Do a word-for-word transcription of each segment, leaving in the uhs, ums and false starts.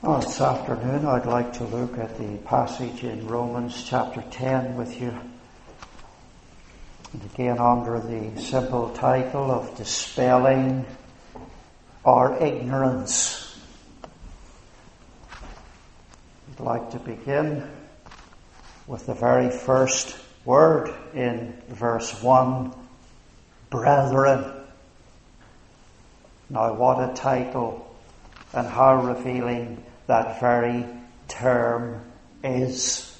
Well, this afternoon I'd like to look at the passage in Romans chapter ten with you. And again under the simple title of Dispelling Our Ignorance. I'd like to begin with the very first word in verse one, brethren. Now what a title, and how revealing that very term is.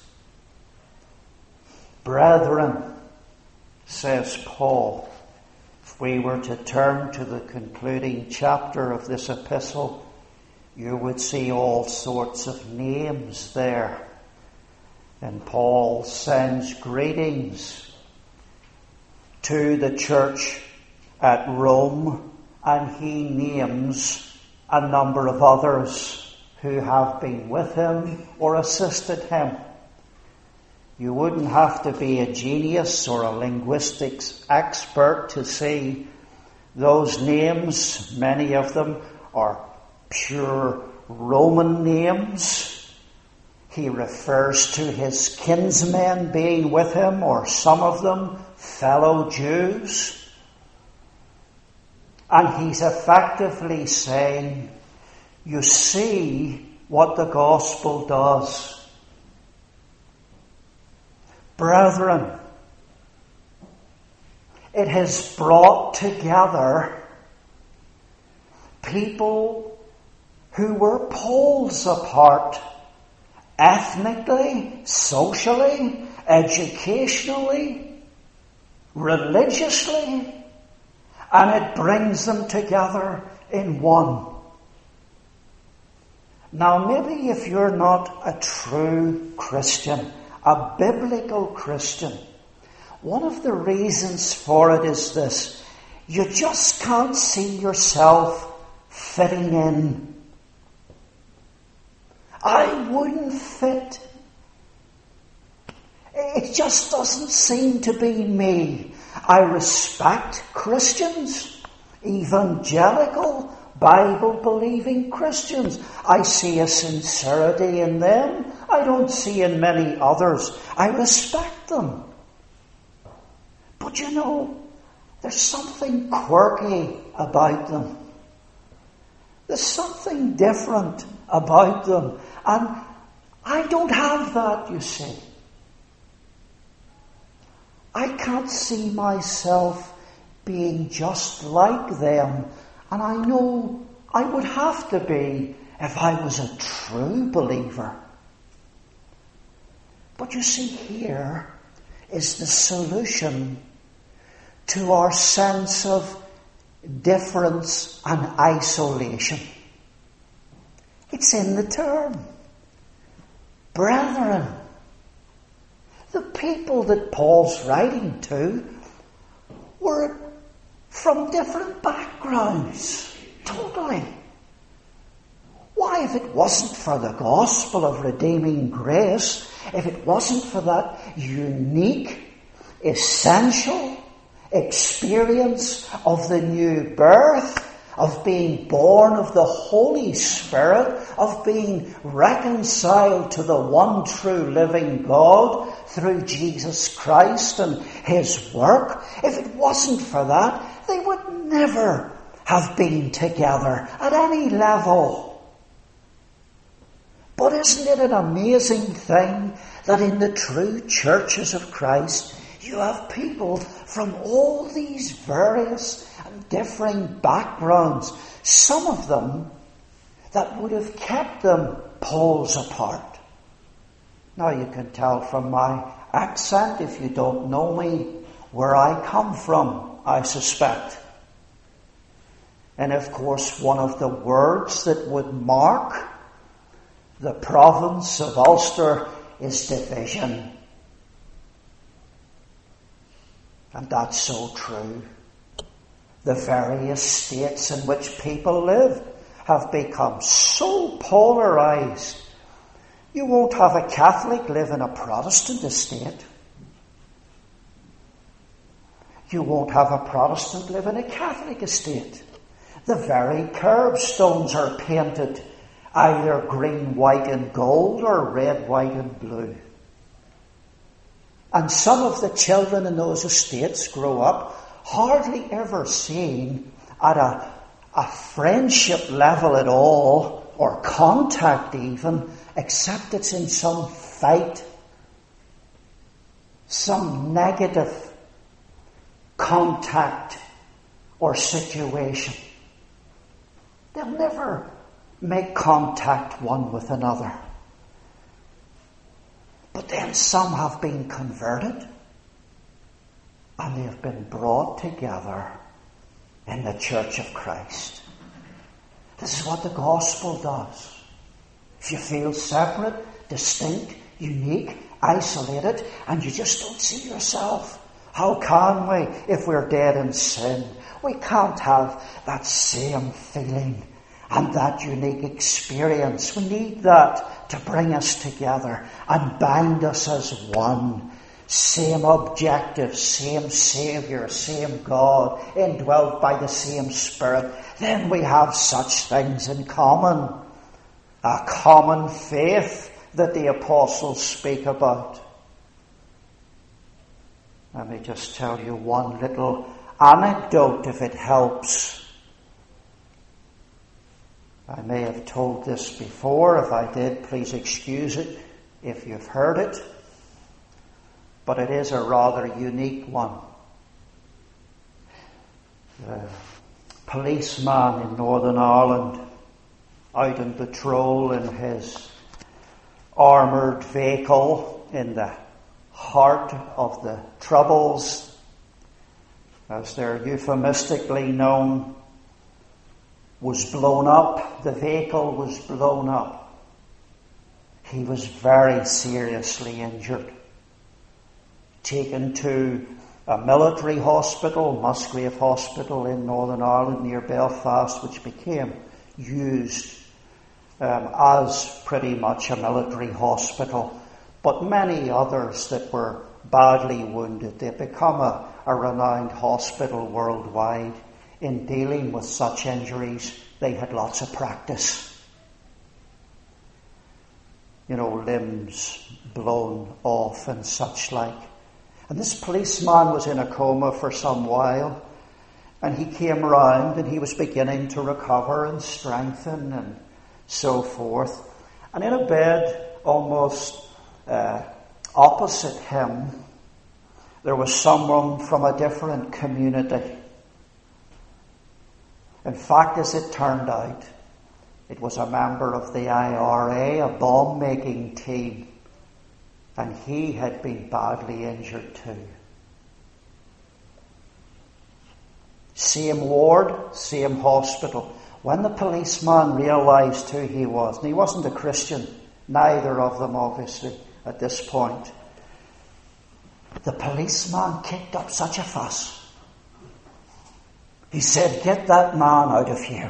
Brethren, says Paul. If we were to turn to the concluding chapter of this epistle, you would see all sorts of names there. And Paul sends greetings to the church at Rome, and he names a number of others who have been with him or assisted him. You wouldn't have to be a genius or a linguistics expert to see those names. Many of them are pure Roman names. He refers to his kinsmen being with him, or some of them fellow Jews. And he's effectively saying, you see what the gospel does. Brethren, it has brought together people who were poles apart, ethnically, socially, educationally, religiously, and it brings them together in one. Now, maybe if you're not a true Christian, a biblical Christian, one of the reasons for it is this: you just can't see yourself fitting in. I wouldn't fit. It just doesn't seem to be me. I respect Christians, evangelical, Bible-believing Christians. I see a sincerity in them I don't see in many others. I respect them. But you know, there's something quirky about them. There's something different about them. And I don't have that, you see. I can't see myself being just like them. And I know I would have to be if I was a true believer. But you see, here is the solution to our sense of difference and isolation. It's in the term. Brethren. The people that Paul's writing to were from different backgrounds. Totally. Why, if it wasn't for the gospel of redeeming grace, if it wasn't for that unique, essential experience of the new birth, of being born of the Holy Spirit, of being reconciled to the one true living God through Jesus Christ and His work, if it wasn't for that, they would never have been together at any level. But isn't it an amazing thing that in the true churches of Christ, you have people from all these various and differing backgrounds, some of them that would have kept them poles apart. Now you can tell from my accent, if you don't know me, where I come from, I suspect. And of course, one of the words that would mark the province of Ulster is division. And that's so true. The various states in which people live have become so polarized. You won't have a Catholic live in a Protestant estate. You won't have a Protestant live in a Catholic estate. The very curbstones are painted either green, white and gold or red, white and blue. And some of the children in those estates grow up hardly ever seen at a, a friendship level at all, or contact even, except it's in some fight, some negative contact or situation. They'll never make contact one with another. But then some have been converted and they have been brought together in the Church of Christ. This is what the gospel does. If you feel separate, distinct, unique, isolated, and you just don't see yourself, how can we if we're dead in sin? We can't have that same feeling and that unique experience. We need that to bring us together and bind us as one. Same objective, same Saviour, same God, indwelt by the same Spirit. Then we have such things in common. A common faith that the apostles speak about. Let me just tell you one little anecdote if it helps. I may have told this before. If I did, please excuse it if you've heard it. But it is a rather unique one. The policeman in Northern Ireland, out on patrol in his armoured vehicle in the heart of the Troubles, as they're euphemistically known, was blown up. The vehicle was blown up. He was very seriously injured. Taken to a military hospital, Musgrave Hospital in Northern Ireland near Belfast, which became used um, as pretty much a military hospital. But many others that were badly wounded, they've become a, a renowned hospital worldwide in dealing with such injuries. They had lots of practice. You know, limbs blown off and such like. And this policeman was in a coma for some while, and he came round and he was beginning to recover and strengthen and so forth. And in a bed almost uh, opposite him, there was someone from a different community. In fact, as it turned out, it was a member of the I R A, a bomb-making team, and he had been badly injured too. Same ward, same hospital. When the policeman realised who he was, and he wasn't a Christian, neither of them obviously at this point, the policeman kicked up such a fuss. He said, "Get that man out of here.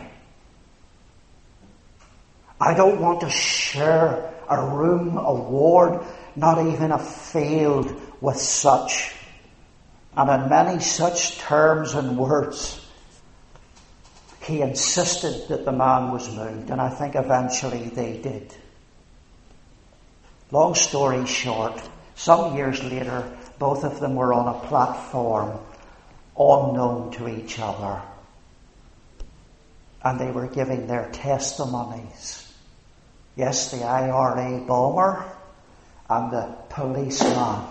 I don't want to share a room, a ward, not even a field with such." And in many such terms and words, he insisted that the man was moved, and I think eventually they did. Long story short, some years later, both of them were on a platform unknown to each other, and they were giving their testimonies. Yes, the I R A bomber and the policeman.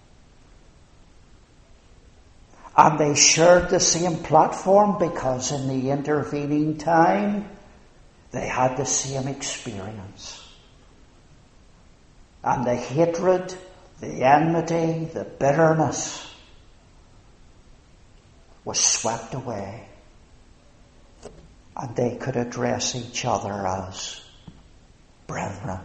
And they shared the same platform because in the intervening time, they had the same experience. And the hatred, the enmity, the bitterness was swept away. And they could address each other as brethren.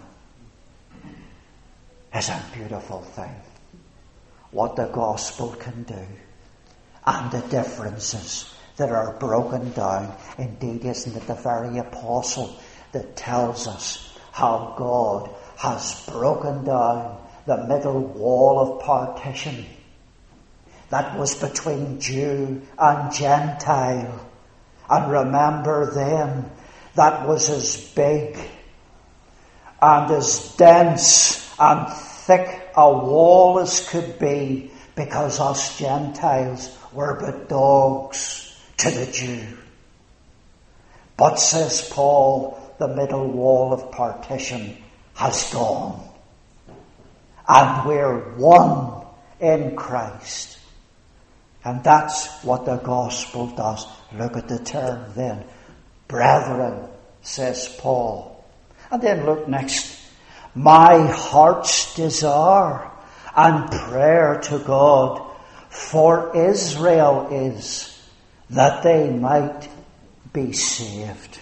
It's a beautiful thing. What the gospel can do. And the differences that are broken down. Indeed, isn't it the very apostle that tells us how God has broken down the middle wall of partition that was between Jew and Gentile. And remember then, that was as big and as dense and thick a wall as could be, because us Gentiles were but dogs to the Jew. But, says Paul, the middle wall of partition has gone. And we're one in Christ. And that's what the gospel does. Look at the term then. Brethren, says Paul. And then look next. My heart's desire and prayer to God for Israel is that they might be saved.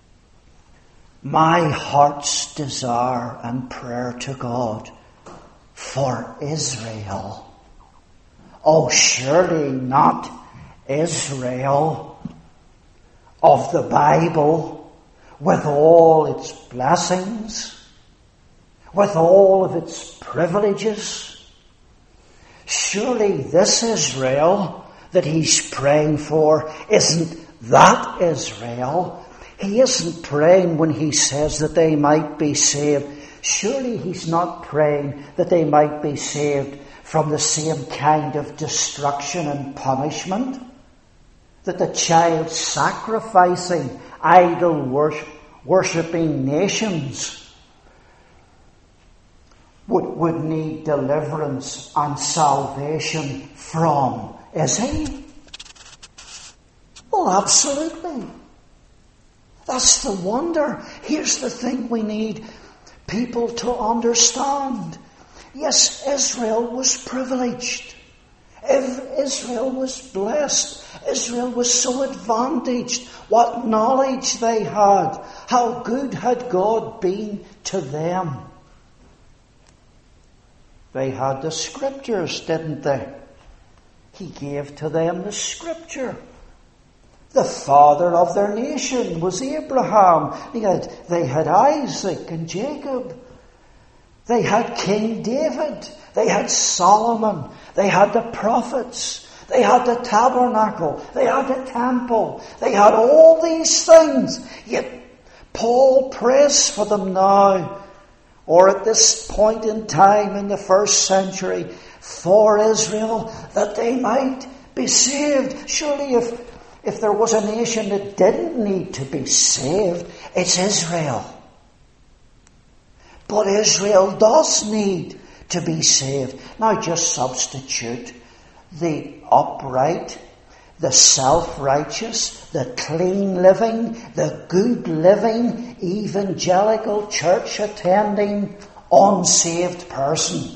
My heart's desire and prayer to God for Israel. Oh, surely not Israel of the Bible with all its blessings, with all of its privileges. Surely this Israel that he's praying for isn't that Israel. He isn't praying when he says that they might be saved. Surely he's not praying that they might be saved from the same kind of destruction and punishment that the child sacrificing, idol worship, worshipping nations would, would need deliverance and salvation from. Is he? Well, absolutely. That's the wonder. Here's the thing we need people to understand. Yes, Israel was privileged. Israel was blessed. Israel was so advantaged. What knowledge they had. How good had God been to them. They had the scriptures, didn't they? He gave to them the scripture. The father of their nation was Abraham. They had, they had Isaac and Jacob. They had King David. They had Solomon. They had the prophets. They had the tabernacle. They had the temple. They had all these things. Yet Paul prays for them now, or at this point in time in the first century, for Israel, that they might be saved. Surely if If there was a nation that didn't need to be saved, it's Israel. But Israel does need to be saved. Now just substitute the upright, the self-righteous, the clean living, the good living, evangelical church attending, unsaved person.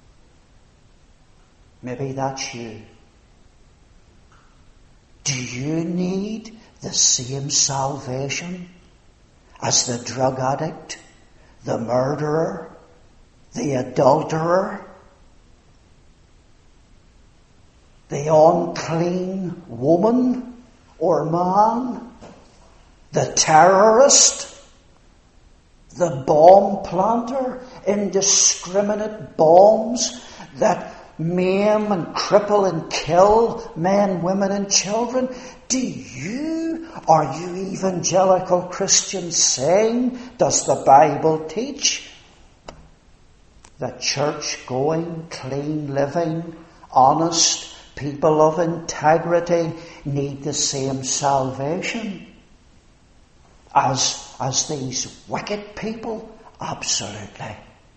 Maybe that's you. Do you need the same salvation as the drug addict, the murderer, the adulterer, the unclean woman or man, the terrorist, the bomb planter, indiscriminate bombs that maim and cripple and kill men, women and children? Do you, are you evangelical Christians saying, does the Bible teach that church-going, clean living, honest people of integrity need the same salvation as, as these wicked people? Absolutely.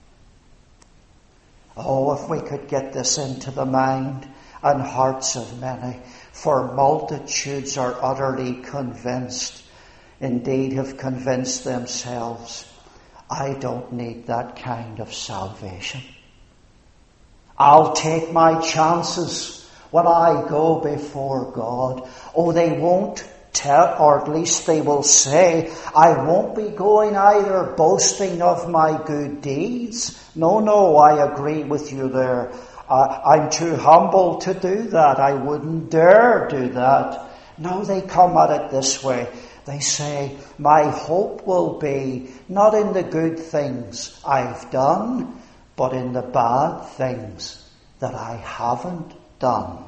Oh, if we could get this into the mind and hearts of many, for multitudes are utterly convinced, indeed have convinced themselves, I don't need that kind of salvation. I'll take my chances when I go before God. Oh, they won't tell, or at least they will say, I won't be going either boasting of my good deeds. No, no, I agree with you there. Uh, I'm too humble to do that. I wouldn't dare do that. No, they come at it this way. They say, my hope will be not in the good things I've done, but in the bad things that I haven't done.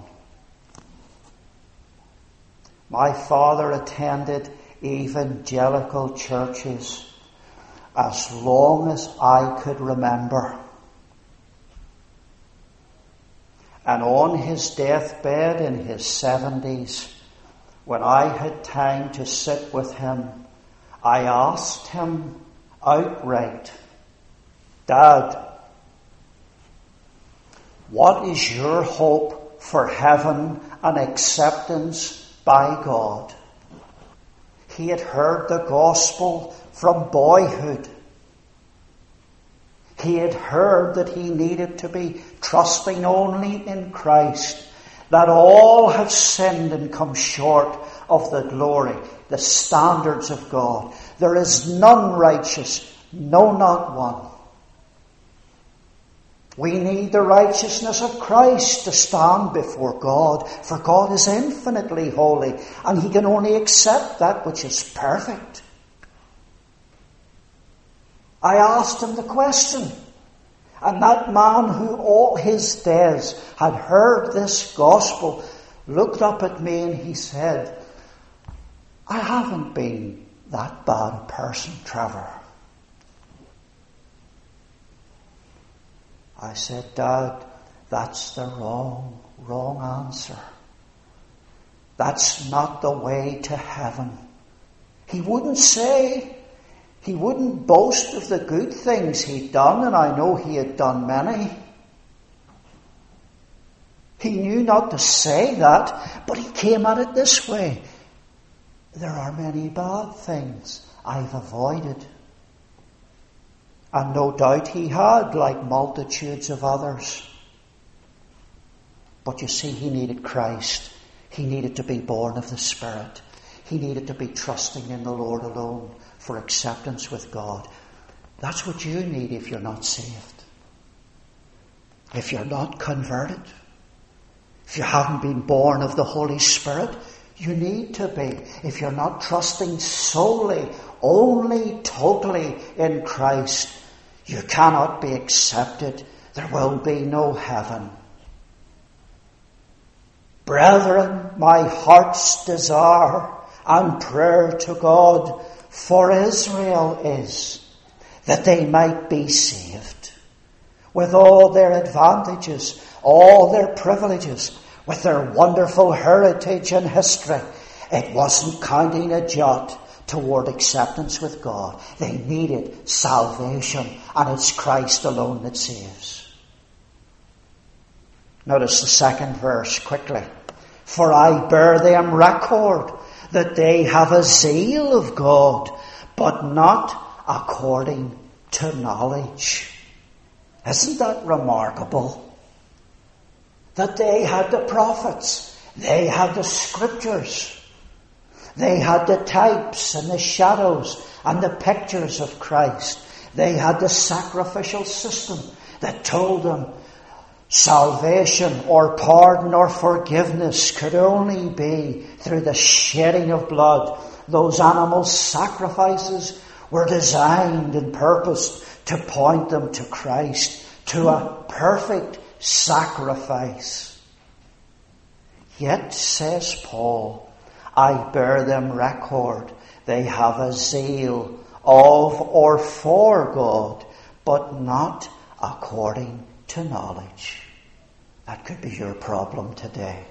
My father attended evangelical churches, as long as I could remember. And on his deathbed in his seventies, when I had time to sit with him, I asked him outright, Dad, what is your hope for heaven and acceptance by God? He had heard the gospel from boyhood. He had heard that he needed to be trusting only in Christ, that all have sinned and come short of the glory, the standards of God. There is none righteous, no, not one. We need the righteousness of Christ to stand before God, for God is infinitely holy, and he can only accept that which is perfect. I asked him the question, and that man who all his days had heard this gospel looked up at me and he said, I haven't been that bad a person, Trevor. I said, Dad, that's the wrong, wrong answer. That's not the way to heaven. He wouldn't say, he wouldn't boast of the good things he'd done, and I know he had done many. He knew not to say that, but he came at it this way. There are many bad things I've avoided. And no doubt he had, like multitudes of others. But you see, he needed Christ. He needed to be born of the Spirit. He needed to be trusting in the Lord alone for acceptance with God. That's what you need if you're not saved. If you're not converted. If you haven't been born of the Holy Spirit, you need to be. If you're not trusting solely, only, totally in Christ, you cannot be accepted. There will be no heaven. Brethren, my heart's desire and prayer to God for Israel is that they might be saved, with all their advantages, all their privileges, with their wonderful heritage and history. It wasn't counting a jot toward acceptance with God. They needed salvation, and it's Christ alone that saves. Notice the second verse quickly. For I bear them record that they have a zeal of God, but not according to knowledge. Isn't that remarkable? That they had the prophets, they had the scriptures, they had the types and the shadows and the pictures of Christ. They had the sacrificial system that told them salvation or pardon or forgiveness could only be through the shedding of blood. Those animal sacrifices were designed and purposed to point them to Christ, to a perfect sacrifice. Yet, says Paul, I bear them record. They have a zeal of or for God, but not according to knowledge. That could be your problem today.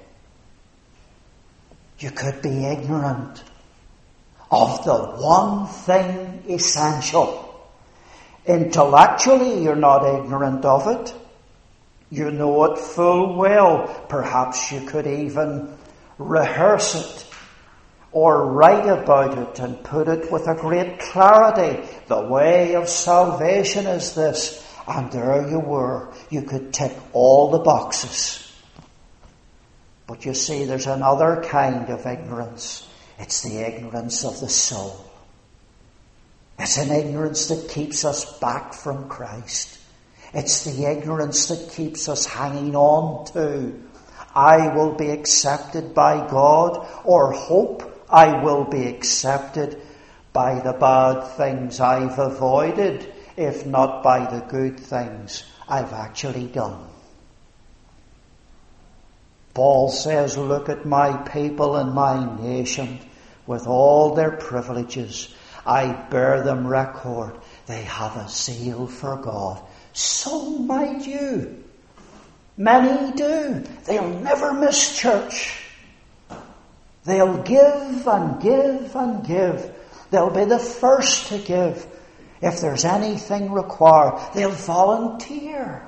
You could be ignorant of the one thing essential. Intellectually, you're not ignorant of it. You know it full well. Perhaps you could even rehearse it or write about it and put it with a great clarity. The way of salvation is this. And there you were. You could tick all the boxes. But you see, there's another kind of ignorance. It's the ignorance of the soul. It's an ignorance that keeps us back from Christ. It's the ignorance that keeps us hanging on to, I will be accepted by God, or hope I will be accepted by the bad things I've avoided, if not by the good things I've actually done. Paul says, look at my people and my nation with all their privileges. I bear them record. they have a zeal for God. So might you. Many do. They'll never miss church. They'll give and give and give. They'll be the first to give. If there's anything required, they'll volunteer.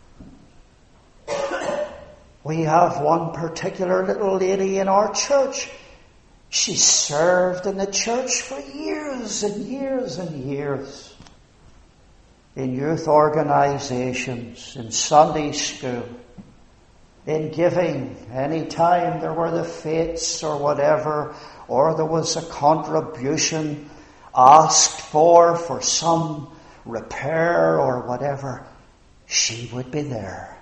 We have one particular little lady in our church. She served in the church for years and years and years. In youth organizations, in Sunday school, in giving, any time there were the fetes or whatever, or there was a contribution asked for for some repair or whatever, she would be there.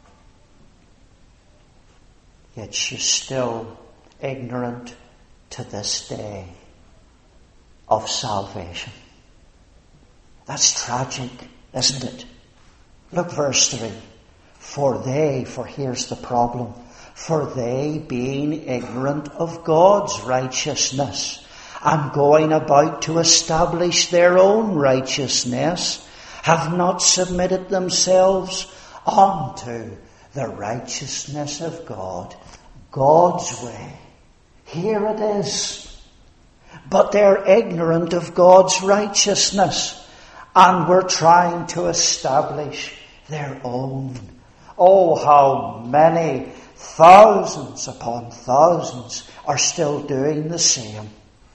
Yet she's still ignorant to this day of salvation. That's tragic, isn't it? Look, verse three. For they, for here's the problem, for they, being ignorant of God's righteousness and going about to establish their own righteousness, have not submitted themselves unto the righteousness of God, God's way. Here it is. But they're ignorant of God's righteousness, and we're trying to establish their own. Oh, how many thousands upon thousands are still doing the same.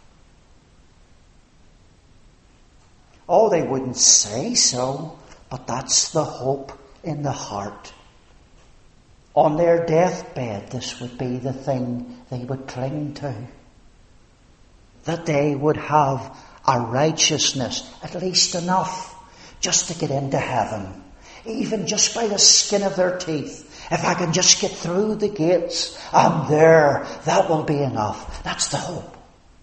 Oh, they wouldn't say so, but that's the hope in the heart. On their deathbed, this would be the thing they would cling to. That they would have a righteousness, at least enough, just to get into heaven. Even just by the skin of their teeth. If I can just get through the gates, I'm there. That will be enough. That's the hope.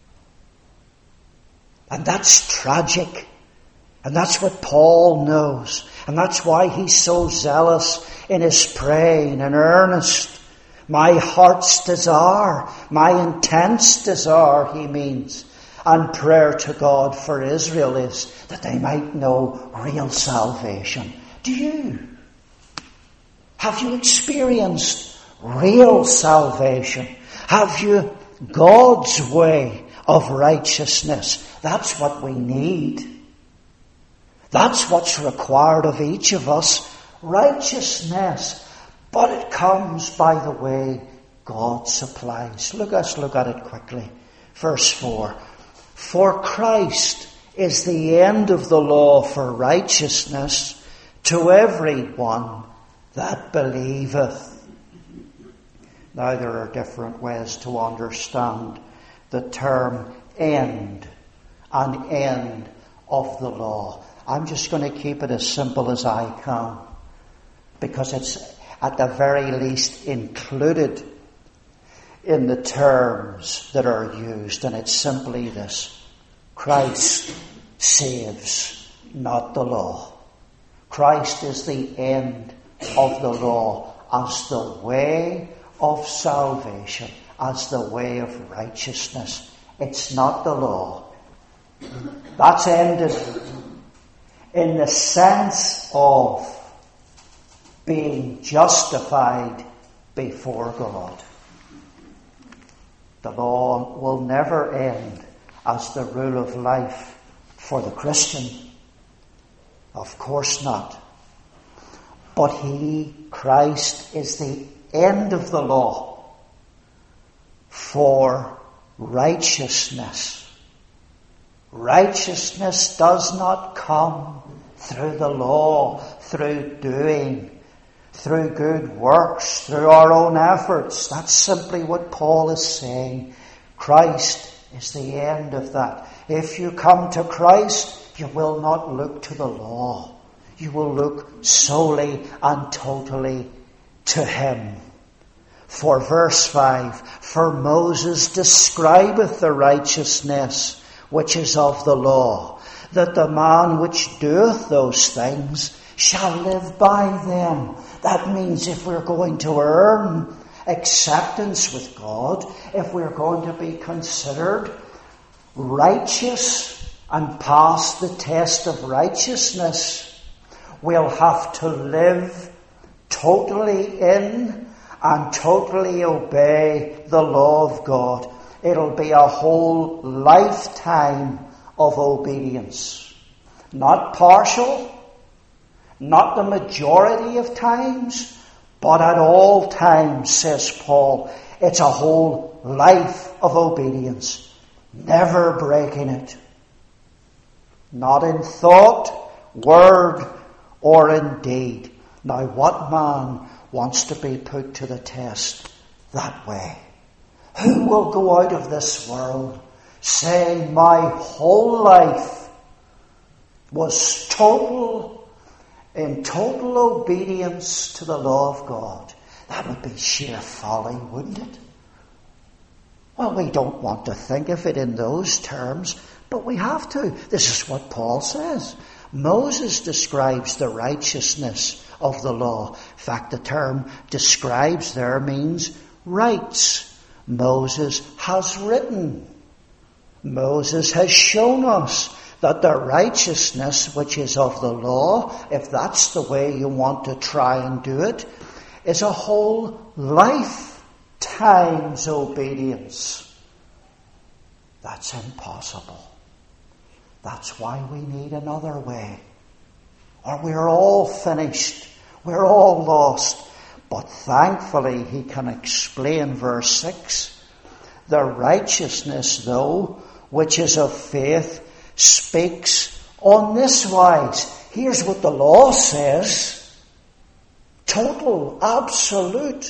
And that's tragic. And that's what Paul knows. And that's why he's so zealous in his praying and earnest. My heart's desire, my intense desire, he means, and prayer to God for Israel is that they might know real salvation. Do you? Have you experienced real salvation? Have you God's way of righteousness? That's what we need. That's what's required of each of us. Righteousness. But it comes by the way God supplies. Look, let's look at it quickly. Verse four. For Christ is the end of the law for righteousness to every one that believeth. Now there are different ways to understand the term end, an end of the law. I'm just going to keep it as simple as I can, because it's at the very least included in the terms that are used, and it's simply this: Christ saves, not the law. Christ is the end of the law as the way of salvation, as the way of righteousness. It's not the law. That's ended in the sense of being justified before God. The law will never end as the rule of life for the Christian. Of course not. But he, Christ, is the end of the law for righteousness. Righteousness does not come through the law, through doing, through good works, through our own efforts. That's simply what Paul is saying. Christ is the end of that. If you come to Christ, you will not look to the law. You will look solely and totally to him. For verse five, for Moses describeth the righteousness which is of the law, that the man which doeth those things shall live by them. That means if we're going to earn acceptance with God, if we're going to be considered righteous and pass the test of righteousness, we'll have to live totally in and totally obey the law of God. It'll be a whole lifetime of obedience. Not partial, not the majority of times, but at all times, says Paul. It's a whole life of obedience, never breaking it. Not in thought, word, or in deed. Now, what man wants to be put to the test that way? Who will go out of this world saying, my whole life was total, in total obedience to the law of God? That would be sheer folly, wouldn't it? Well, we don't want to think of it in those terms, but we have to. This is what Paul says. Moses describes the righteousness of the law. In fact, the term describes there means writes. Moses has written. Moses has shown us that the righteousness which is of the law, if that's the way you want to try and do it, is a whole lifetime's obedience. That's impossible. That's why we need another way. Or we're all finished. We're all lost. But thankfully he can explain verse six. The righteousness, though, which is of faith, speaks on this wise. Here's what the law says. Total, absolute,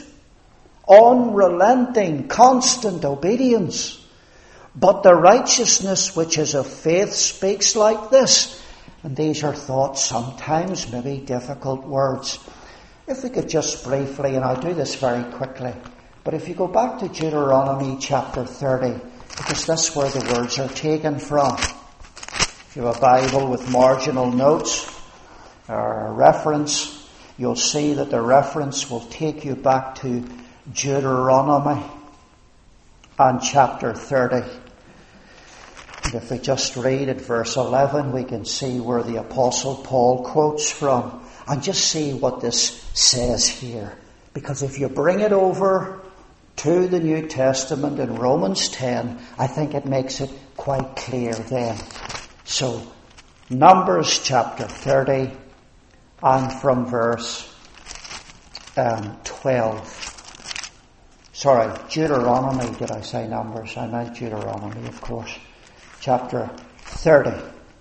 unrelenting, constant obedience. But the righteousness which is of faith speaks like this. And these are thought sometimes, maybe difficult words. If we could just briefly, and I'll do this very quickly, but if you go back to Deuteronomy chapter thirty, because that's where the words are taken from. If you have a Bible with marginal notes or a reference, you'll see that the reference will take you back to Deuteronomy and chapter thirty. And if we just read at verse eleven, we can see where the Apostle Paul quotes from. And just see what this says here. Because if you bring it over to the New Testament in Romans ten, I think it makes it quite clear then. So, Numbers chapter thirty, and from verse um, twelve. Sorry, Deuteronomy, did I say Numbers? I meant Deuteronomy, of course. Chapter thirty.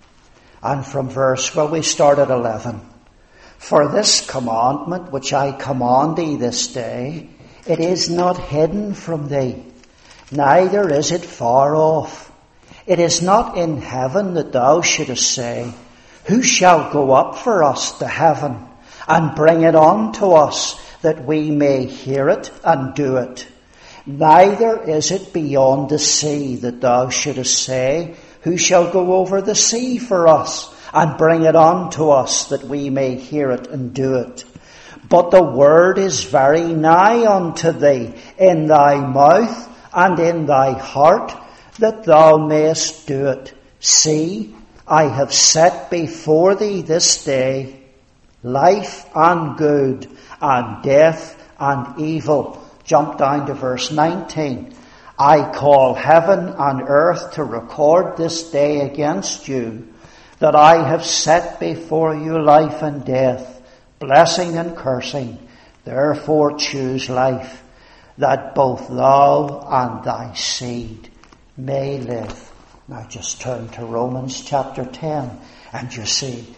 And from verse, well, we start at eleven. For this commandment which I command thee this day, it is not hidden from thee, neither is it far off. It is not in heaven that thou shouldest say, who shall go up for us to heaven, and bring it unto us, that we may hear it and do it. Neither is it beyond the sea that thou shouldest say, who shall go over the sea for us, and bring it unto us, that we may hear it and do it. But the word is very nigh unto thee, in thy mouth and in thy heart, that thou mayest do it. See, I have set before thee this day life and good, and death and evil. Jump down to verse nineteen. I call heaven and earth to record this day against you, that I have set before you life and death, blessing and cursing. Therefore choose life, that both thou and thy seed may live. Now just turn to Romans chapter ten, and you see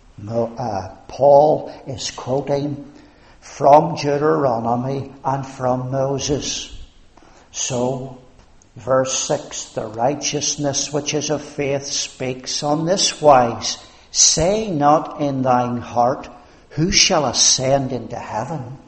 uh, Paul is quoting from Deuteronomy and from Moses. So, verse six, the righteousness which is of faith speaks on this wise. Say not in thine heart, who shall ascend into heaven?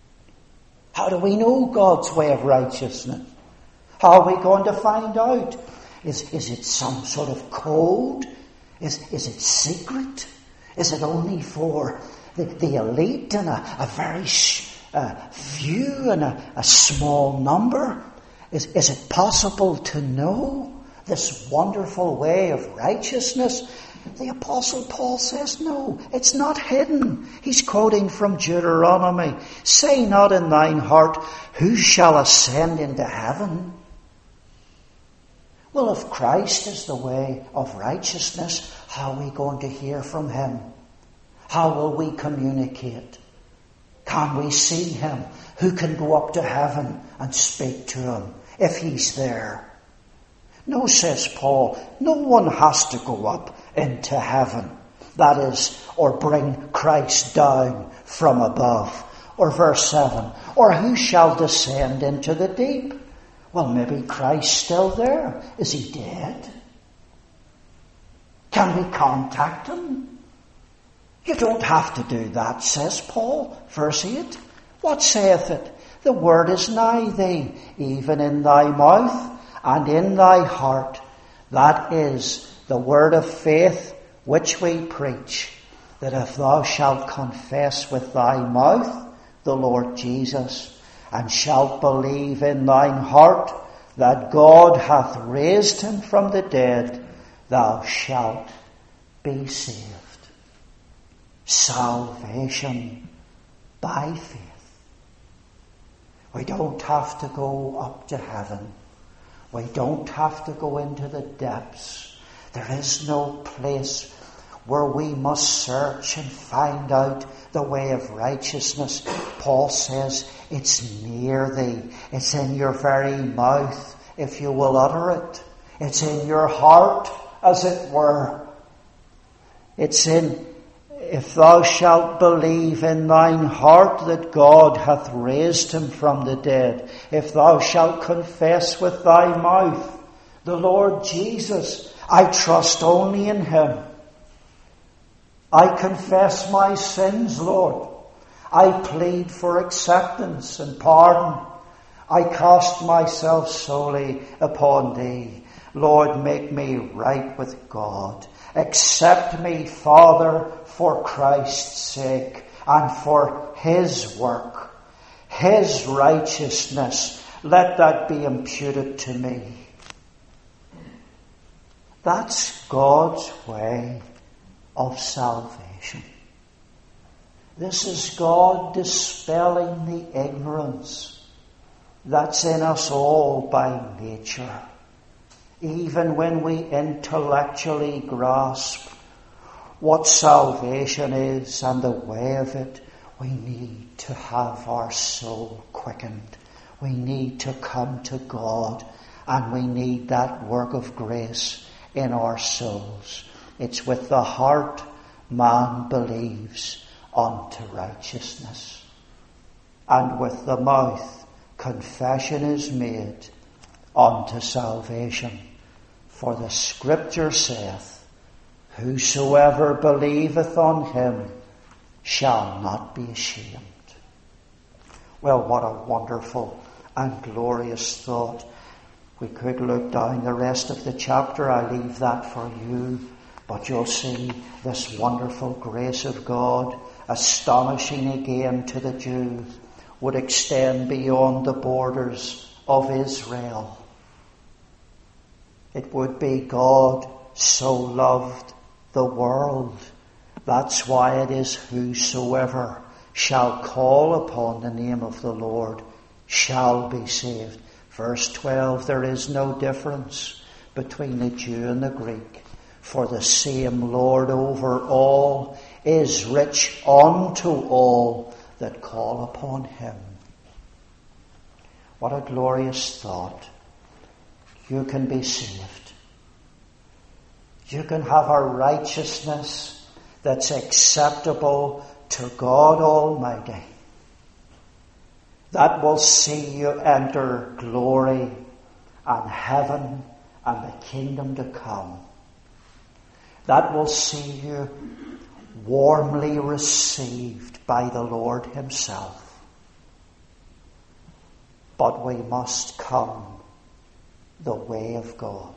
How do we know God's way of righteousness? How are we going to find out? Is, is it some sort of code? Is, is it secret? Is it only for the, the elite and a, a very uh, few and a, a small number? Is, is it possible to know? this wonderful way of righteousness? The Apostle Paul says, no, it's not hidden. He's quoting from Deuteronomy. Say not in thine heart, who shall ascend into heaven? Well, if Christ is the way of righteousness, how are we going to hear from him? How will we communicate? Can we see him? Who can go up to heaven and speak to him if he's there? No, says Paul, no one has to go up into heaven. That is, or bring Christ down from above. Or verse seven, or who shall descend into the deep? Well, maybe Christ's still there. Is he dead? Can we contact him? You don't have to do that, says Paul. Verse eight, what saith it? The word is nigh thee, even in thy mouth and in thy heart. That is the word of faith which we preach, that if thou shalt confess with thy mouth the Lord Jesus, and shalt believe in thine heart that God hath raised him from the dead, thou shalt be saved. Salvation by faith. We don't have to go up to heaven. We don't have to go into the depths. There is no place where we must search and find out the way of righteousness. Paul says it's near thee. It's in your very mouth, if you will utter it. It's in your heart, as it were. It's in, if thou shalt believe in thine heart that God hath raised him from the dead, if thou shalt confess with thy mouth the Lord Jesus, I trust only in him. I confess my sins, Lord. I plead for acceptance and pardon. I cast myself solely upon thee. Lord, make me right with God. Accept me, Father, for Christ's sake and for his work, his righteousness. Let that be imputed to me. That's God's way of salvation. This is God dispelling the ignorance that's in us all by nature. Even when we intellectually grasp what salvation is and the way of it, we need to have our soul quickened. We need to come to God, and we need that work of grace in our souls. It's with the heart man believes unto righteousness, and with the mouth confession is made unto salvation. For the Scripture saith, whosoever believeth on him shall not be ashamed. Well, what a wonderful and glorious thought. We could look down the rest of the chapter. I leave that for you. But you'll see this wonderful grace of God, astonishing again to the Jew, would extend beyond the borders of Israel. It would be God so loved the world. That's why it is whosoever shall call upon the name of the Lord shall be saved. Verse twelve, there is no difference between the Jew and the Greek. For the same Lord over all is rich unto all that call upon him. What a glorious thought. You can be saved. You can have a righteousness that's acceptable to God Almighty. That will see you enter glory and heaven and the kingdom to come. That will see you warmly received by the Lord himself. But we must come the way of God.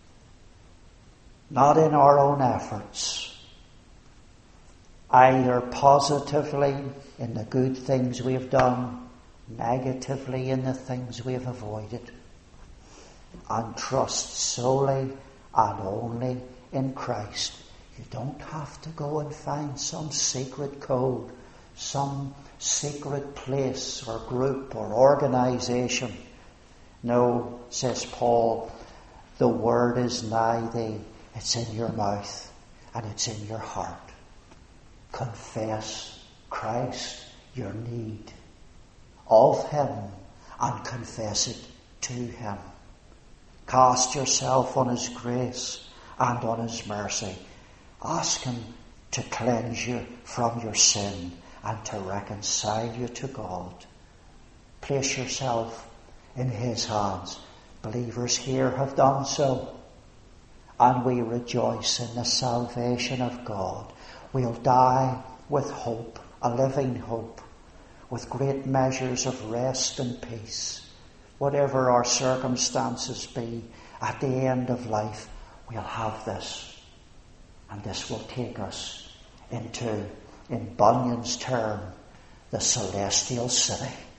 Not in our own efforts, either positively in the good things we have done, negatively in the things we have avoided. and trust solely and only in Christ. You don't have to go and find some secret code, some secret place or group or organization. No, says Paul, the word is nigh thee. It's in your mouth and it's in your heart. Confess Christ, your need of him, and confess it to him. Cast yourself on his grace and on his mercy. Ask him to cleanse you from your sin and to reconcile you to God. Place yourself in his hands. Believers here have done so. And we rejoice in the salvation of God. We'll die with hope, a living hope, with great measures of rest and peace. Whatever our circumstances be, at the end of life, we'll have this. And this will take us into, in Bunyan's term, the celestial city.